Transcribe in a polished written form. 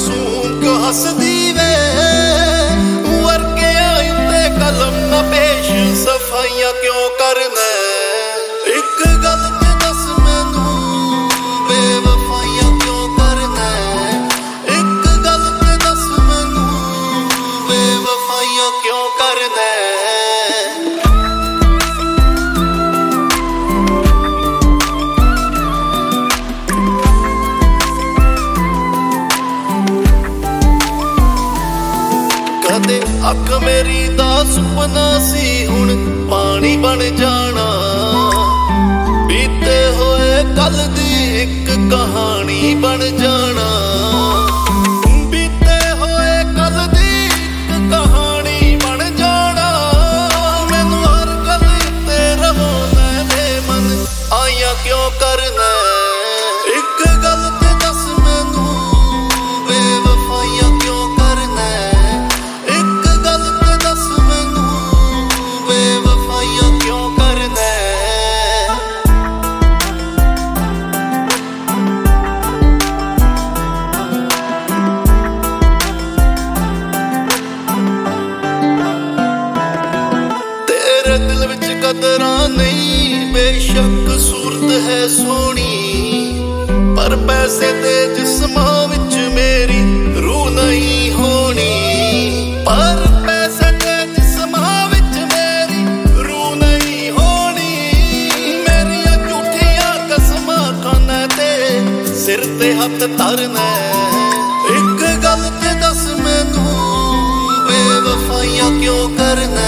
ਮਾਸੂਮ ਕਿਉਂ ਹੱਸਦੀ ਵੇ ਵਰਗਿਆਂ ਉੱਤੇ ਕਲਮ ਨਾ ਪੇਸ਼ ਸਫਾਈਆਂ ਕਿਉਂ ਕਰਨਾ ਇੱਕ ਗੱਲ ਤੇ ਦੱਸ ਮੈਨੂੰ ਬੇਵਫਾਈਆਂ ਕਿਉਂ ਕਰਨਾ ਇੱਕ ਗੱਲ ਤੇ ਦੱਸ ਮੈਨੂੰ ਬੇਵਫਾਈਆਂ ਕਿਉਂ ਕਰਨਾ ਕਦੇ ਅੱਖ ਮੇਰੀ ਦਾ ਸੁਪਨਾ ਸੀ ਹੁਣ ਪਾਣੀ ਬਣ ਜਾਣਾ ਬੀਤੇ ਹੋਏ ਕੱਲ ਦੀ ਇੱਕ ਕਹਾਣੀ ਬਣ ਜਾਣਾ ਬੀਤੇ ਹੋਏ ਕੱਲ ਦੀ ਇੱਕ ਕਹਾਣੀ ਬਣ ਜਾਣਾ ਮੈਨੂੰ ਹਰ ਗੱਲ ਤੇ ਰਵਾਉਣਾ ਦੇ ਮਨ ਆਇਆ ਕਿਉਂ ਕਰਨਾ ਇੱਕ ਗੱਲ ਤੇ ਦੱਸ ਮੈਨੂੰ ਬੇਵਫਾਈਆਂ ਕਿਉਂ ਕਰਨਾ ਕਿਉਂ ਕਰਨਾ ਤੇਰੇ ਦਿਲ ਵਿੱਚ ਕਦਰਾਂ ਨਹੀਂ ਬੇਸ਼ੱਕ ਸੂਰਤ ਹੈ ਸੋਹਣੀ ਪਰ ਪੈਸੇ ਤੇ ਜਿਸਮਾਂ ਵਿੱਚ ਮੇਰੀ ਰੂਹ ਨਹੀਂ ਹੋਣੀ ਪਰ ਪੈਸੇ ਤੇ ਜਿਸਮਾਂ ਵਿੱਚ ਮੇਰੀ ਰੂਹ ਨਹੀਂ ਹੋਣੀ ਮੇਰੀਆਂ ਝੂਠੀਆਂ ਕਸਮਾਂ ਖਾਣਾ ਤੇ ਸਿਰ ਤੇ ਹੱਥ ਧਰਨਾ ਇੱਕ ਗੱਲ ਤੇ ਦੱਸ ਮੈਨੂੰ ਬੇਵਫਾਈਆਂ ਕਿਉਂ ਕਰਨਾ